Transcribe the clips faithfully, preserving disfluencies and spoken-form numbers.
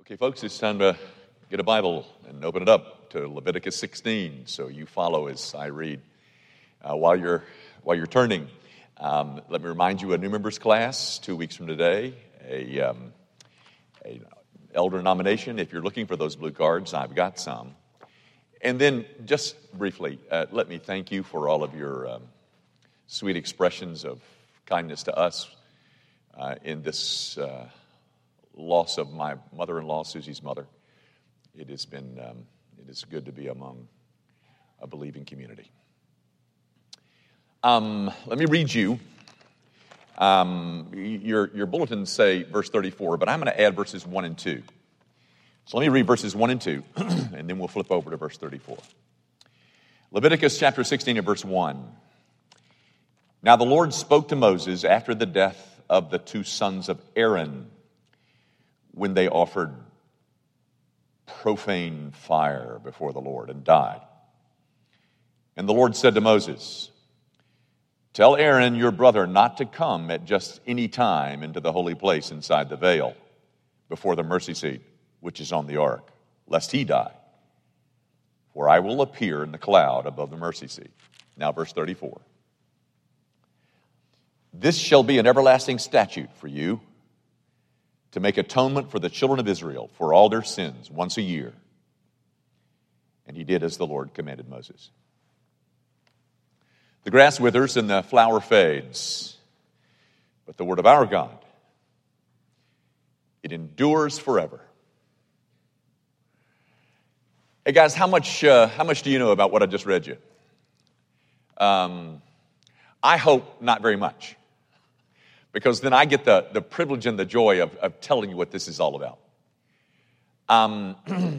Okay, folks, it's time to get a Bible and open it up to Leviticus sixteen. So you follow as I read. Uh, while you're while you're turning, um, let me remind you: a new members class two weeks from today. A, um, a elder nomination. If you're looking for those blue cards, I've got some. And then, just briefly, uh, let me thank you for all of your um, sweet expressions of kindness to us uh, in this. Uh, loss of my mother-in-law, Susie's mother. It has been, um, it is good to be among a believing community. Um, let me read you. Um, your, your bulletins say verse thirty-four, but I'm going to add verses one and two. So let me read verses one and two, and then we'll flip over to verse thirty-four. Leviticus chapter sixteen and verse one. Now the Lord spoke to Moses after the death of the two sons of Aaron, when they offered profane fire before the Lord and died. And the Lord said to Moses, "Tell Aaron your brother not to come at just any time into the holy place inside the veil before the mercy seat, which is on the ark, lest he die. For I will appear in the cloud above the mercy seat." Now verse thirty-four. "This shall be an everlasting statute for you, to make atonement for the children of Israel for all their sins once a year." And he did as the Lord commanded Moses. The grass withers and the flower fades, but the word of our God, it endures forever. Hey guys, how much uh, how much do you know about what I just read you? Um, I hope not very much. Because then I get the, the privilege and the joy of, of telling you what this is all about. Um,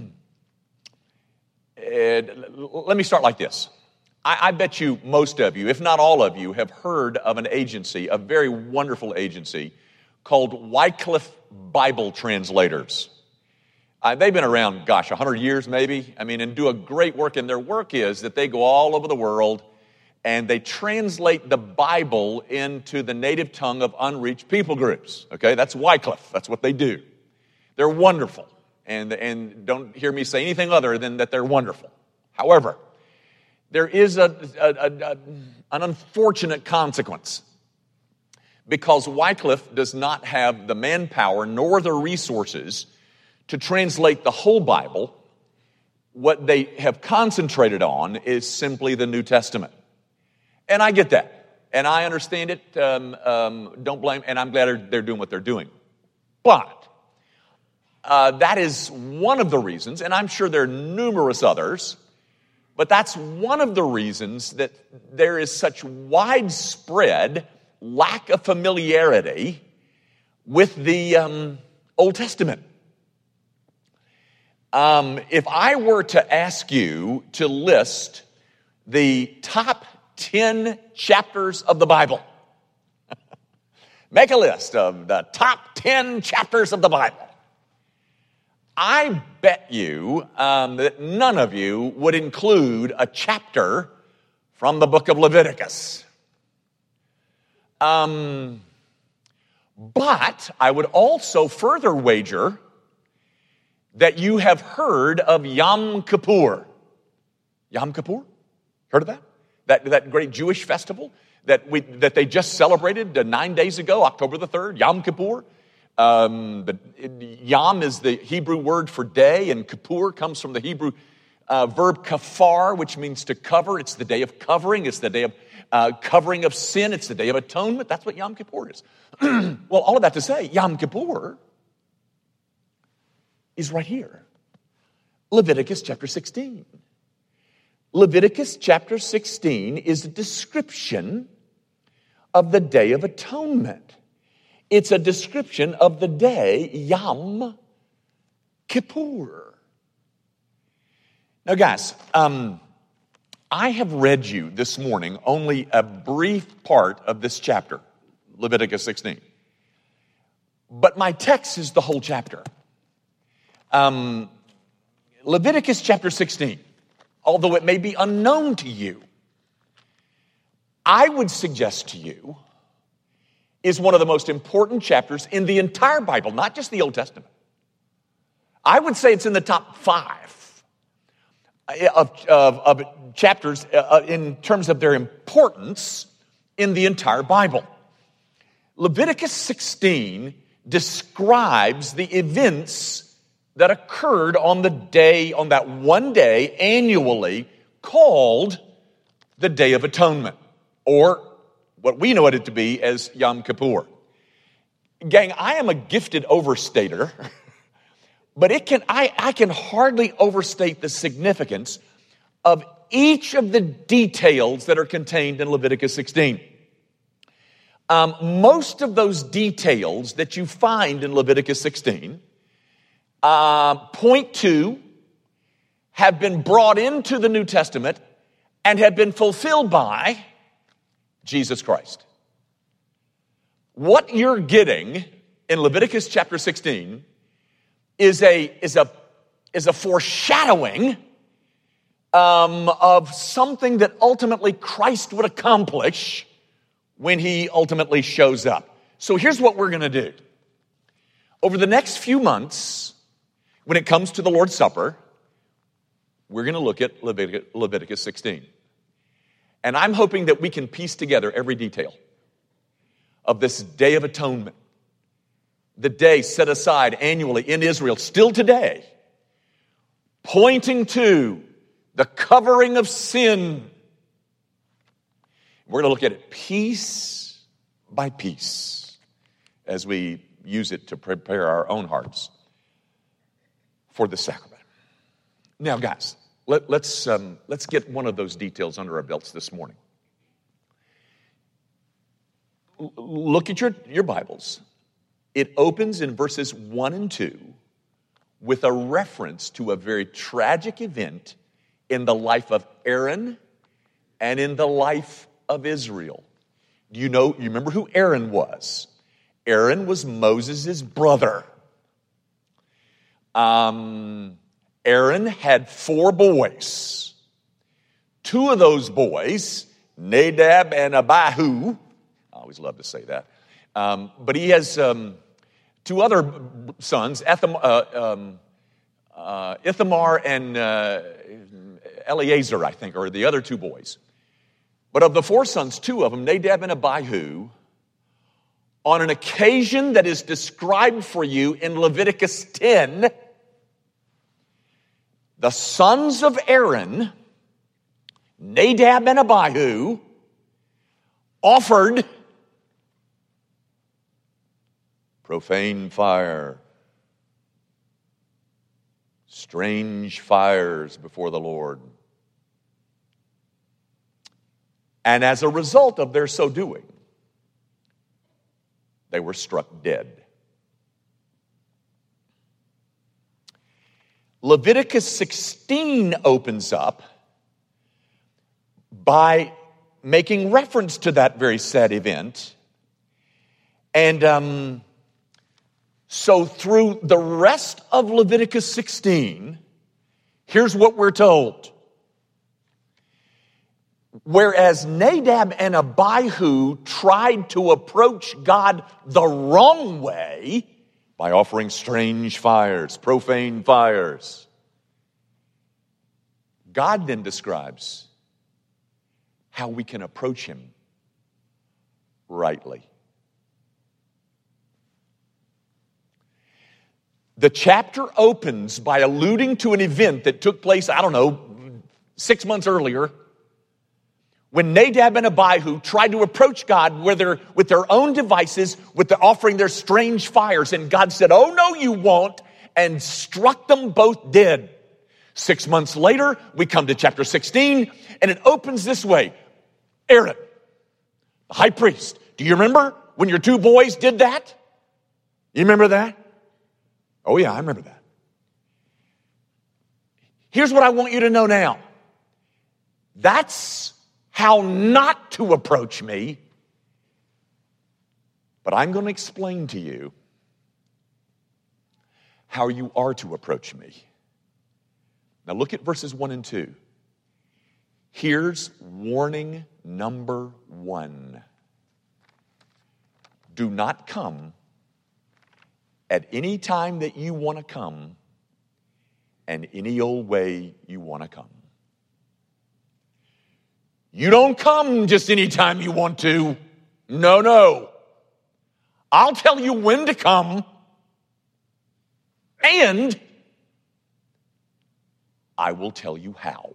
let me start like this. I, I bet you most of you, if not all of you, have heard of an agency, a very wonderful agency, called Wycliffe Bible Translators. Uh, they've been around, gosh, one hundred years maybe. I mean, and do a great work. And their work is that they go all over the world and they translate the Bible into the native tongue of unreached people groups. Okay, that's Wycliffe. That's what they do. They're wonderful. And, and don't hear me say anything other than that they're wonderful. However, there is a, a, a, a, an unfortunate consequence. Because Wycliffe does not have the manpower nor the resources to translate the whole Bible. What they have concentrated on is simply the New Testament. And I get that, and I understand it, um, um, don't blame, and I'm glad they're, they're doing what they're doing. But uh, that is one of the reasons, and I'm sure there are numerous others, but that's one of the reasons that there is such widespread lack of familiarity with the um, Old Testament. Um, if I were to ask you to list the top ten chapters of the Bible. Make a list of the top ten chapters of the Bible. I bet you um, that none of you would include a chapter from the book of Leviticus. Um, but I would also further wager that you have heard of Yom Kippur. Yom Kippur? Heard of that? That, that great Jewish festival that we that they just celebrated uh, nine days ago, October the third, Yom Kippur. Um, the, Yom is the Hebrew word for day, and Kippur comes from the Hebrew uh, verb kafar, which means to cover. It's the day of covering. It's the day of uh, covering of sin. It's the day of atonement. That's what Yom Kippur is. Well, all of that to say, Yom Kippur is right here. Leviticus chapter sixteen. Leviticus chapter sixteen is a description of the Day of Atonement. It's a description of the day Yom Kippur. Now, guys, um, I have read you this morning only a brief part of this chapter, Leviticus sixteen. But my text is the whole chapter. Um, Leviticus chapter sixteen. Although it may be unknown to you, I would suggest to you is one of the most important chapters in the entire Bible, not just the Old Testament. I would say it's in the top five of, of, of chapters uh, in terms of their importance in the entire Bible. Leviticus sixteen describes the events that occurred on the day, on that one day annually called the Day of Atonement, or what we know it to be as Yom Kippur. Gang, I am a gifted overstater, but it can I, I can hardly overstate the significance of each of the details that are contained in Leviticus sixteen. Um, most of those details that you find in Leviticus sixteen uh, point to, have been brought into the New Testament, and have been fulfilled by Jesus Christ. What you're getting in Leviticus chapter sixteen is a, is a, is a foreshadowing um, of something that ultimately Christ would accomplish when he ultimately shows up. So here's what we're going to do. Over the next few months, when it comes to the Lord's Supper, we're going to look at Leviticus, Leviticus sixteen. And I'm hoping that we can piece together every detail of this Day of Atonement, the day set aside annually in Israel, still today, pointing to the covering of sin. We're going to look at it piece by piece as we use it to prepare our own hearts for the sacrament. Now, guys, let, let's um, let's get one of those details under our belts this morning. L- look at your, your Bibles. It opens in verses one and two with a reference to a very tragic event in the life of Aaron and in the life of Israel. Do you know, you remember who Aaron was? Aaron was Moses' brother. Um, Aaron had four boys. Two of those boys, Nadab and Abihu, I always love to say that, um, but he has um, two other sons, Etham, uh, um, uh, Ithamar and uh, Eleazar, I think, are the other two boys. But of the four sons, two of them, Nadab and Abihu, on an occasion that is described for you in Leviticus ten, the sons of Aaron, Nadab and Abihu, offered profane fire, strange fires before the Lord. And as a result of their so doing, they were struck dead. Leviticus sixteen opens up by making reference to that very sad event. And um, so through the rest of Leviticus sixteen, here's what we're told. Whereas Nadab and Abihu tried to approach God the wrong way by offering strange fires, profane fires, God then describes how we can approach him rightly. The chapter opens by alluding to an event that took place, I don't know, six months earlier, when Nadab and Abihu tried to approach God with their, with their own devices, with the offering their strange fires. And God said, "Oh, no, you won't," and struck them both dead. Six months later, we come to chapter sixteen, and it opens this way. Aaron, the high priest, do you remember when your two boys did that? You remember that? Oh, yeah, I remember that. Here's what I want you to know now. That's how not to approach me, but I'm going to explain to you how you are to approach me. Now look at verses one and two. Here's warning number one. Do not come at any time that you want to come and any old way you want to come. You don't come just anytime you want to. No, no. I'll tell you when to come, and I will tell you how.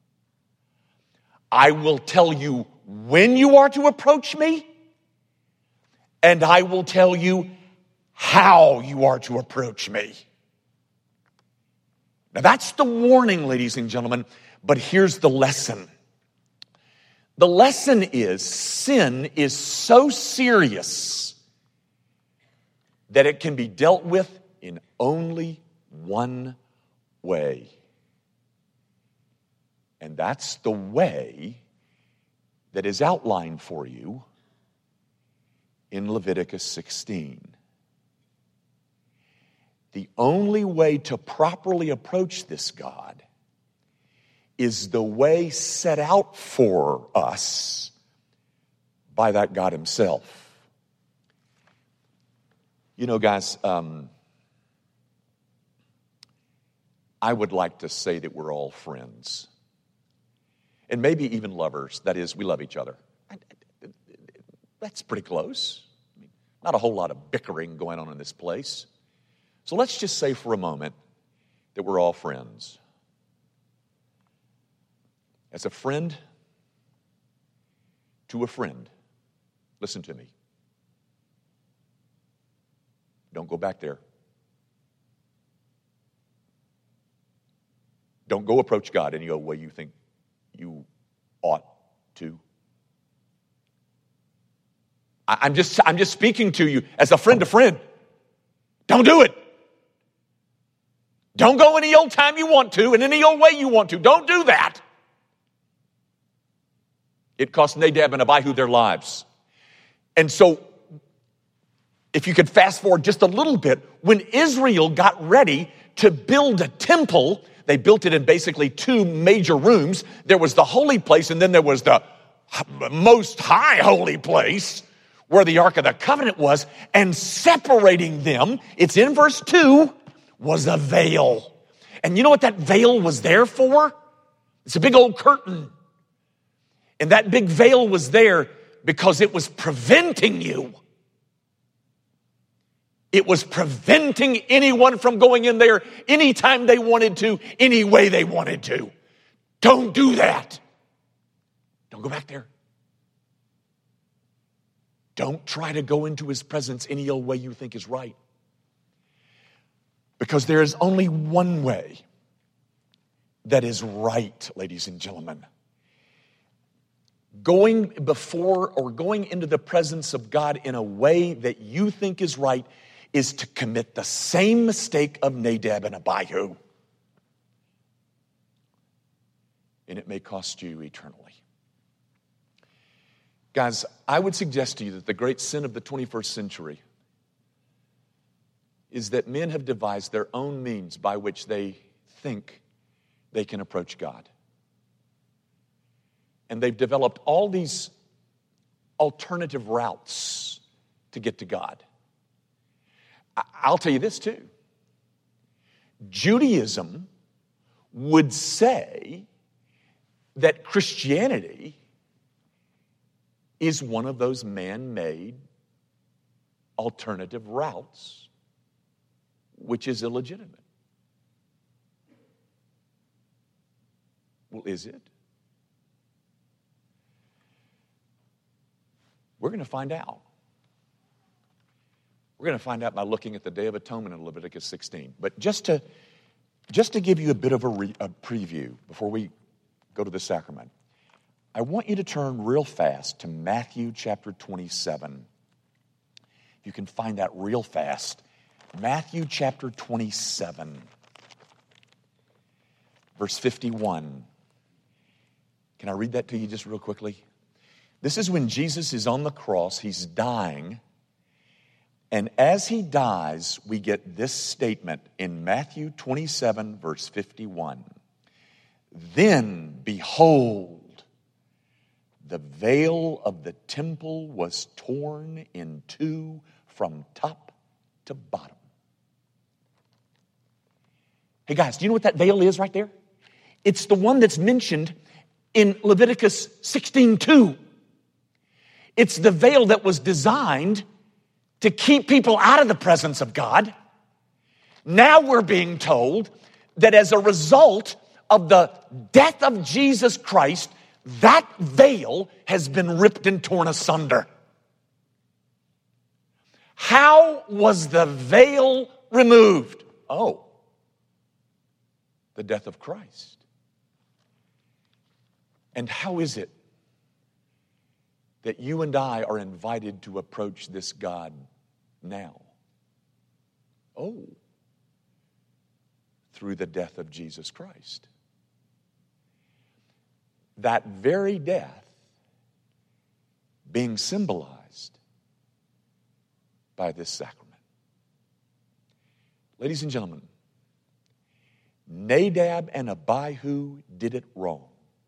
I will tell you when you are to approach me, and I will tell you how you are to approach me. Now that's the warning, ladies and gentlemen, but here's the lesson. The lesson is sin is so serious that it can be dealt with in only one way. And that's the way that is outlined for you in Leviticus sixteen. The only way to properly approach this God is the way set out for us by that God himself. You know, guys, um, I would like to say that we're all friends. And maybe even lovers. That is, we love each other. That's pretty close. Not a whole lot of bickering going on in this place. So let's just say for a moment that we're all friends. As a friend to a friend, listen to me. Don't go back there. Don't go approach God any old way you think you ought to. I, I'm just, I'm just speaking to you as a friend to friend. Don't do it. Don't go any old time you want to and any old way you want to. Don't do that. It cost Nadab and Abihu their lives. And so, if you could fast forward just a little bit, when Israel got ready to build a temple, they built it in basically two major rooms. There was the holy place, and then there was the most high holy place where the Ark of the Covenant was. And separating them, it's in verse two, was a veil. And you know what that veil was there for? It's a big old curtain. And that big veil was there because it was preventing you. It was preventing anyone from going in there anytime they wanted to, any way they wanted to. Don't do that. Don't go back there. Don't try to go into his presence any old way you think is right. Because there is only one way that is right, ladies and gentlemen. Going before or going into the presence of God in a way that you think is right is to commit the same mistake of Nadab and Abihu. And it may cost you eternally. Guys, I would suggest to you that the great sin of the twenty-first century is that men have devised their own means by which they think they can approach God. And they've developed all these alternative routes to get to God. I'll tell you this too. Judaism would say that Christianity is one of those man-made alternative routes, which is illegitimate. Well, is it? We're going to find out. We're going to find out by looking at the Day of Atonement in Leviticus sixteen. But just to, just to give you a bit of a, re, a preview before we go to the sacrament, I want you to turn real fast to Matthew chapter twenty-seven. If you can find that real fast. Matthew chapter twenty-seven, verse fifty-one. Can I read that to you just real quickly? This is when Jesus is on the cross, he's dying, and as he dies, we get this statement in Matthew twenty-seven, verse fifty-one. Then, behold, the veil of the temple was torn in two from top to bottom. Hey guys, do you know what that veil is right there? It's the one that's mentioned in Leviticus sixteen two. It's the veil that was designed to keep people out of the presence of God. Now we're being told that as a result of the death of Jesus Christ, that veil has been ripped and torn asunder. How was the veil removed? Oh, the death of Christ. And how is it that you and I are invited to approach this God now? Oh, through the death of Jesus Christ. That very death being symbolized by this sacrament. Ladies and gentlemen, Nadab and Abihu did it wrong.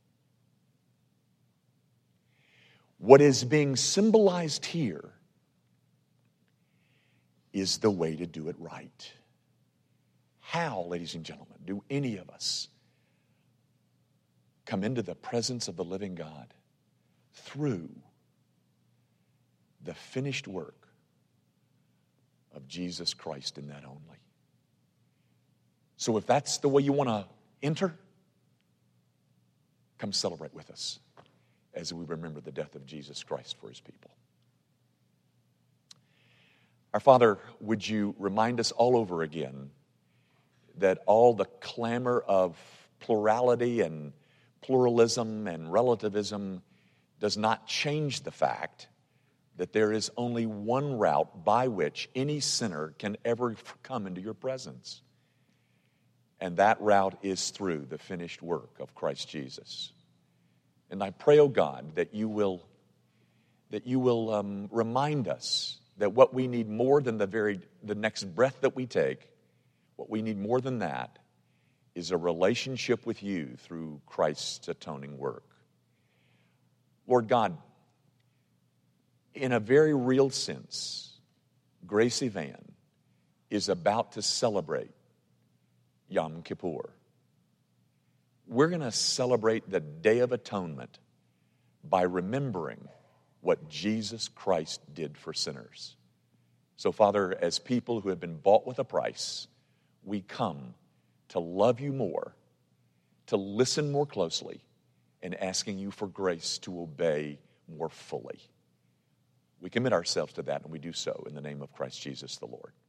What is being symbolized here is the way to do it right. How, ladies and gentlemen, do any of us come into the presence of the living God? Through the finished work of Jesus Christ in that only. So if that's the way you want to enter, come celebrate with us as we remember the death of Jesus Christ for his people. Our Father, would you remind us all over again that all the clamor of plurality and pluralism and relativism does not change the fact that there is only one route by which any sinner can ever come into your presence. And that route is through the finished work of Christ Jesus. And I pray, oh God, that you will, that you will um, remind us that what we need more than the very the next breath that we take, what we need more than that is a relationship with you through Christ's atoning work. Lord God, in a very real sense, Gracie Van is about to celebrate Yom Kippur. We're going to celebrate the Day of Atonement by remembering what Jesus Christ did for sinners. So, Father, as people who have been bought with a price, we come to love you more, to listen more closely, and asking you for grace to obey more fully. We commit ourselves to that, and we do so in the name of Christ Jesus the Lord.